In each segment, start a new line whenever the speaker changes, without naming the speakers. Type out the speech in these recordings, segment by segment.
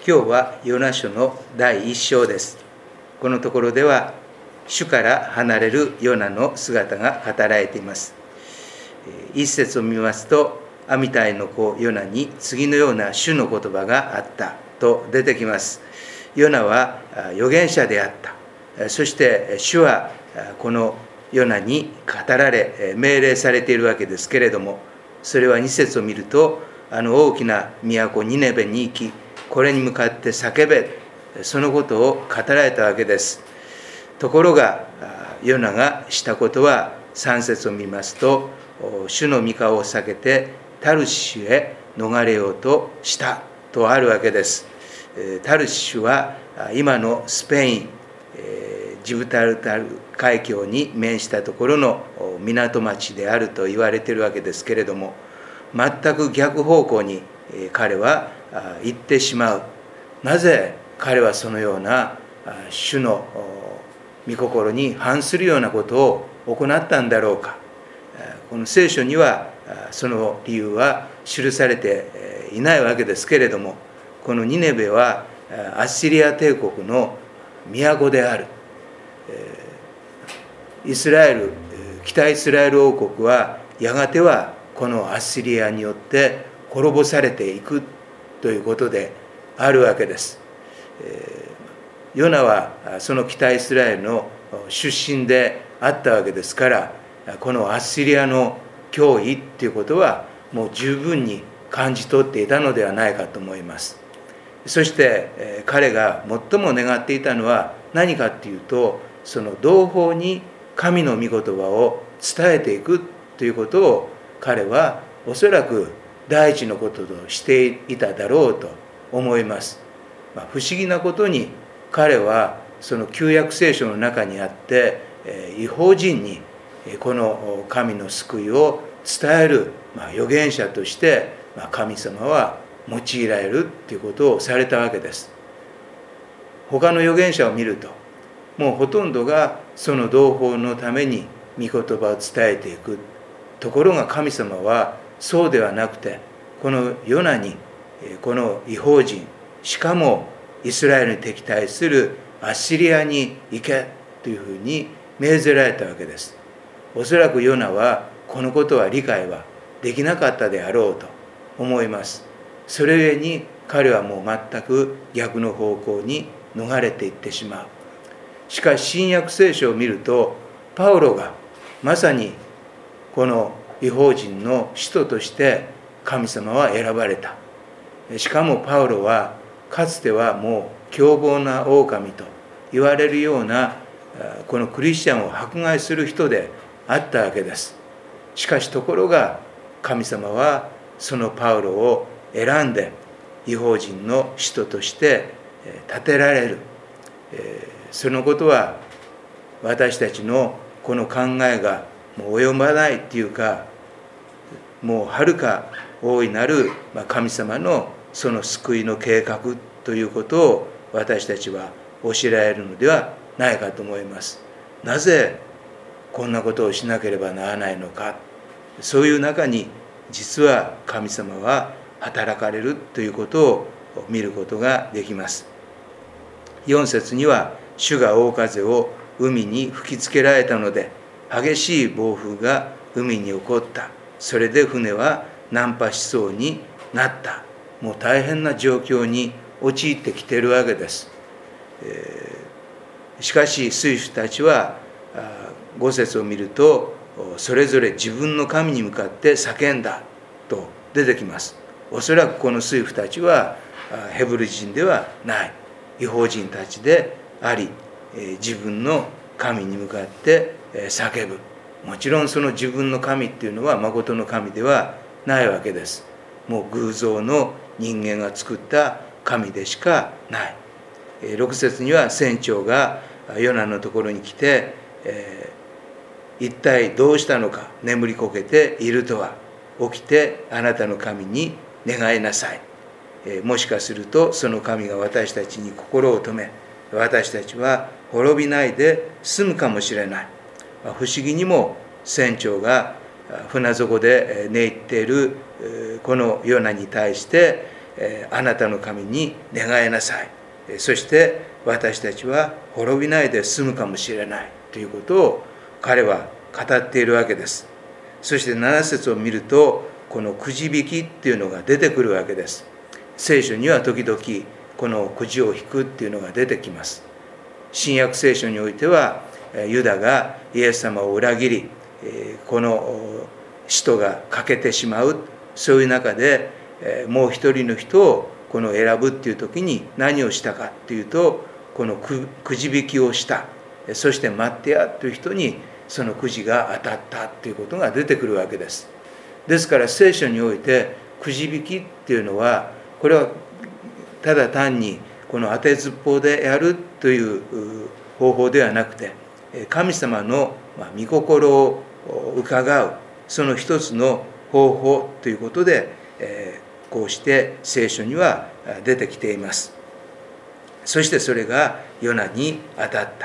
今日はヨナ書の第1章です。このところでは主から離れるヨナの姿が語られています。一節を見ますと、アミタイの子ヨナに次のような主の言葉があったと出てきます。ヨナは預言者であった。そして主はこのヨナに語られ命令されているわけですけれども、それは2節を見ると、大きな都ニネベに行き、これに向かって叫べ、そのことを語られたわけです。ところがヨナがしたことは、3節を見ますと、主の御顔を避けてタルシュへ逃れようとしたとあるわけです。タルシュは今のスペインジブタルタル海峡に面したところの港町であると言われているわけですけれども、全く逆方向に彼は行ってしまう。なぜ彼はそのような主の御心に反するようなことを行ったんだろうか。この聖書にはその理由は記されていないわけですけれども、このニネベはアッシリア帝国の都である。北イスラエル王国はやがてはこのアッシリアによって滅ぼされていくということであるわけです。ヨナはその北イスラエルの出身であったわけですから、このアッシリアの脅威ということはもう十分に感じ取っていたのではないかと思います。そして彼が最も願っていたのは何かというと、その同胞に神の御言葉を伝えていくということを彼はおそらく第一のこととしていただろうと思います。不思議なことに彼はその旧約聖書の中にあって異邦人にこの神の救いを伝える預言者として神様は用いられるということをされたわけです。他の預言者を見ると、もうほとんどがその同胞のために御言葉を伝えていく。ところが神様はそうではなくて、このヨナにこの異邦人、しかもイスラエルに敵対するアッシリアに行けというふうに命ぜられたわけです。おそらくヨナはこのことは理解はできなかったであろうと思います。それゆえに彼はもう全く逆の方向に逃れていってしまう。しかし新約聖書を見ると、パウロがまさにこの異邦人の使徒として神様は選ばれた。しかもパウロはかつてはもう凶暴な狼と言われるようなこのクリスチャンを迫害する人であったわけです。しかしところが神様はそのパウロを選んで異邦人の使徒として立てられる。そのことは私たちのこの考えがもう及ばないっていうか、もうはるか大いなる神様のその救いの計画ということを私たちは教えられるのではないかと思います。なぜこんなことをしなければならないのか。そういう中に実は神様は働かれるということを見ることができます。4節には、主が大風を海に吹きつけられたので、激しい暴風が海に起こった。それで船は難破しそうになった。もう大変な状況に陥ってきているわけです。しかし水夫たちは5節を見ると、それぞれ自分の神に向かって叫んだと出てきます。おそらくこの水夫たちはヘブル人ではない、異邦人たちであり、自分の神に向かって叫ぶ。もちろんその自分の神っていうのは真の神ではないわけです。もう偶像の人間が作った神でしかない。6節には船長がヨナのところに来て、一体どうしたのか、眠りこけているとは、起きてあなたの神に願いなさい。もしかするとその神が私たちに心を止め、私たちは滅びないで済むかもしれない。不思議にも船長が船底で寝入っているこのヨナに対してあなたの神に願いなさい。そして私たちは滅びないで済むかもしれないということを彼は語っているわけです。そして7節を見ると、このくじ引きっていうのが出てくるわけです。聖書には時々このくじを引くっていうのが出てきます。新約聖書においてはユダがイエス様を裏切り、この使徒が欠けてしまう、そういう中でもう一人の人をこの選ぶっていう時に何をしたかっていうと、このくじ引きをした。そしてマッテアという人にそのくじが当たったということが出てくるわけです。ですから聖書においてくじ引きっていうのは、これはただ単にこの当てずっぽうでやるという方法ではなくて、神様の御心を伺うその一つの方法ということで、こうして聖書には出てきています。そしてそれがヨナに当たった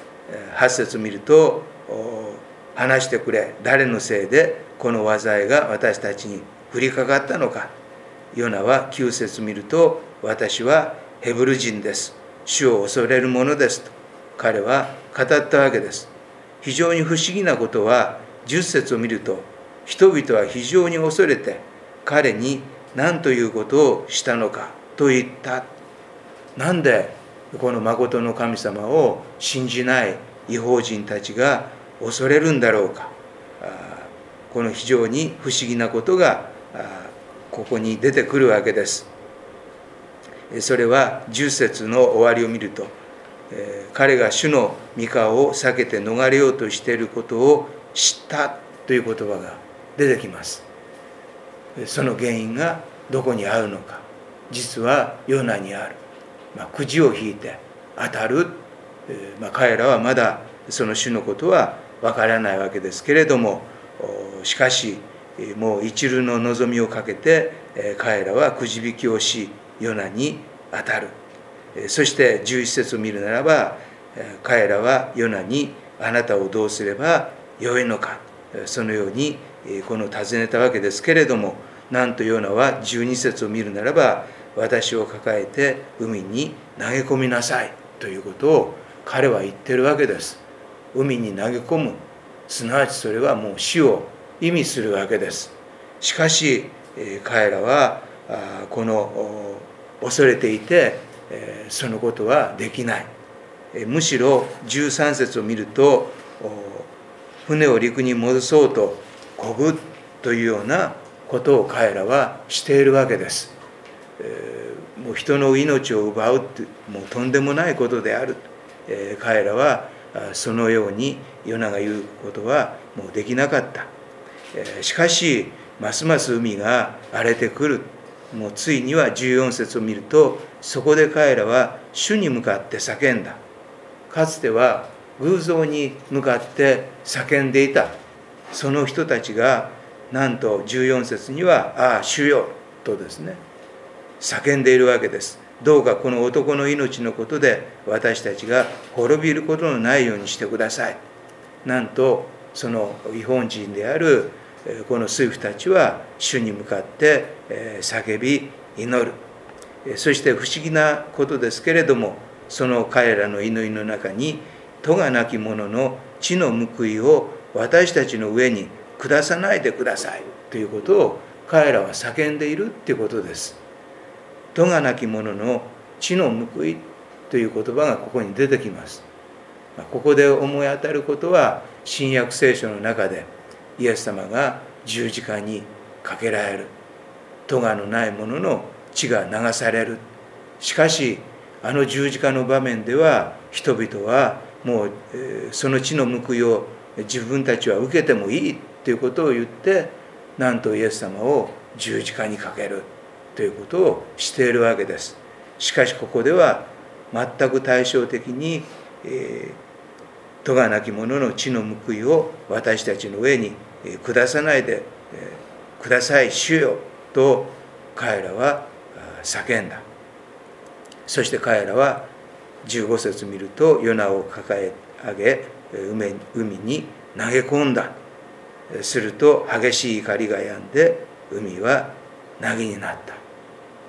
。8節を見ると、話してくれ、誰のせいでこの災いが私たちに降りかかったのか。ヨナは9節を見ると、私はヘブル人です、主を恐れる者ですと彼は語ったわけです。非常に不思議なことは、10節を見ると、人々は非常に恐れて彼に何ということをしたのかと言った。なんでこの真の神様を信じない異邦人たちが恐れるんだろうか。この非常に不思議なことがここに出てくるわけです。それは10節の終わりを見ると、彼が主の御顔を避けて逃れようとしていることを知ったという言葉が出てきます。その原因がどこにあるのか。実はヨナにある。くじを引いて当たる。彼らはまだその主のことはわからないわけですけれども、しかしもう一縷の望みをかけて彼らはくじ引きをし、ヨナに当たる。そして11節を見るならば、彼らはヨナにあなたをどうすればよいのか、そのようにこの尋ねたわけですけれども、なんとヨナは12節を見るならば、私を抱えて海に投げ込みなさいということを彼は言ってるわけです。海に投げ込む、すなわちそれはもう死を意味するわけです。しかし彼らはこの恐れていてそのことはできない。むしろ13節を見ると、船を陸に戻そうと漕ぐというようなことを彼らはしているわけです。もう人の命を奪うってもうとんでもないことである。彼らはそのようにヨナが言うことはもうできなかった。しかしますます海が荒れてくる。もうついには14節を見ると、そこで彼らは主に向かって叫んだ。かつては偶像に向かって叫んでいたその人たちが、なんと14節には「ああ主よ」とですね叫んでいるわけです。どうかこの男の命のことで私たちが滅びることのないようにしてください。なんとその異邦人であるこの水夫たちは主に向かって叫び祈る。そして不思議なことですけれども、その彼らの祈りの中に、咎なき者の地の報いを私たちの上に下さないでくださいということを彼らは叫んでいるということです。咎なき者の地の報いという言葉がここに出てきます。ここで思い当たることは、新約聖書の中でイエス様が十字架にかけられる、咎のない者の血が流される。しかしあの十字架の場面では、人々はもうその血の報いを自分たちは受けてもいいということを言って、なんとイエス様を十字架にかけるということをしているわけです。しかしここでは全く対照的に、咎なき者の地の報いを私たちの上に下さないでください主よと彼らは叫んだ。そして彼らは15節見ると、ヨナを抱え上げ海に投げ込んだ。すると激しい怒りが止んで海は凪になった。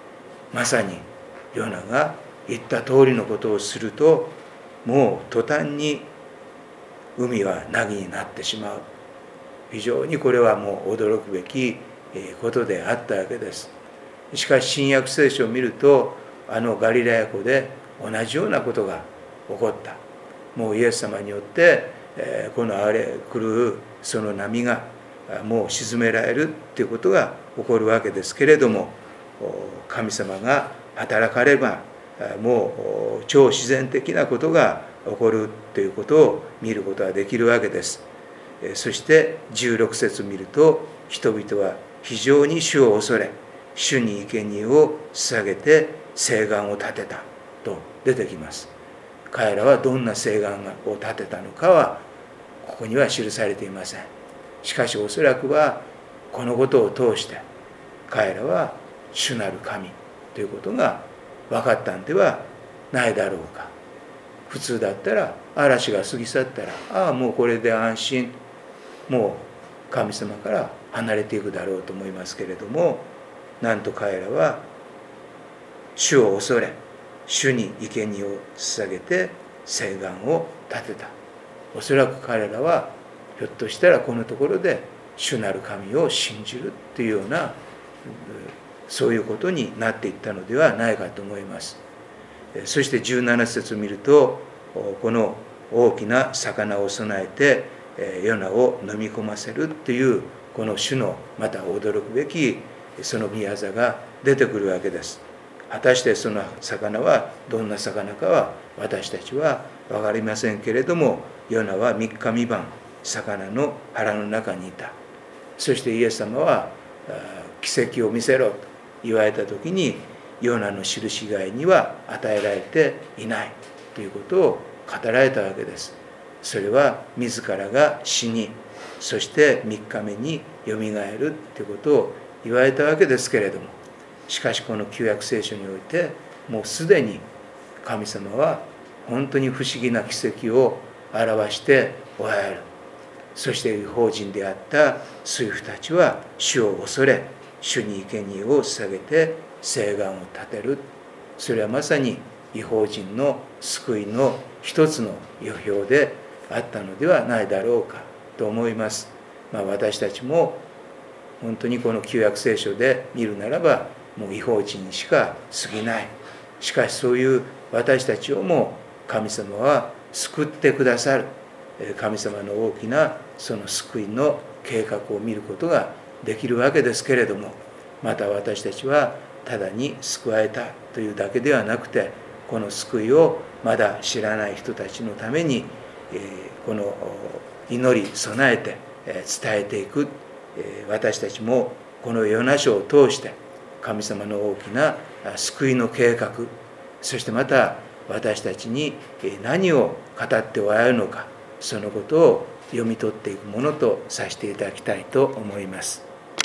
まさにヨナが言った通りのことをすると、もう途端に海は凪になってしまう。非常にこれはもう驚くべきことであったわけです。しかし新約聖書を見ると、ガリラヤ湖で同じようなことが起こった。もうイエス様によってこの荒れ狂うその波がもう沈められるということが起こるわけですけれども、神様が働かればもう超自然的なことが起こるということを見ることができるわけです。そして16節を見ると、人々は非常に主を恐れ、主に生贄を捧げて誓願を立てたと出てきます。彼らはどんな誓願を立てたのかはここには記されていません。しかしおそらくはこのことを通して彼らは主なる神ということが分かったんではないだろうか。普通だったら嵐が過ぎ去ったら、もうこれで安心、もう神様から離れていくだろうと思いますけれども、なんと彼らは主を恐れ、主に生贄を捧げて誓願を立てた。おそらく彼らはひょっとしたらこのところで主なる神を信じるというような、そういうことになっていったのではないかと思います。そして17節を見ると、この大きな魚を備えてヨナを飲み込ませるというこの主のまた驚くべきその御業が出てくるわけです。果たしてその魚はどんな魚かは私たちは分かりませんけれども、ヨナは3日3晩魚の腹の中にいた。そしてイエス様は奇跡を見せろと言われた時に、ヨナの印以外には与えられていないということを語られたわけです。それは自らが死に、そして3日目によみがえるということを言われたわけですけれども、しかしこの旧約聖書においてもうすでに神様は本当に不思議な奇跡を表しておられる。そして異邦人であった水夫たちは主を恐れ、主に生贄を捧げて誓願を立てる。それはまさに異邦人の救いの一つの予表であったのではないだろうかと思います。私たちも本当にこの旧約聖書で見るならばもう異邦人にしか過ぎない。しかしそういう私たちをも神様は救ってくださる。神様の大きなその救いの計画を見ることができるわけですけれども、また私たちはただに救われたというだけではなくて、この救いをまだ知らない人たちのためにこの祈り備えて伝えていく。私たちもこのヨナ書を通して神様の大きな救いの計画、そしてまた私たちに何を語っておられるのか、そのことを読み取っていくものとさせていただきたいと思います。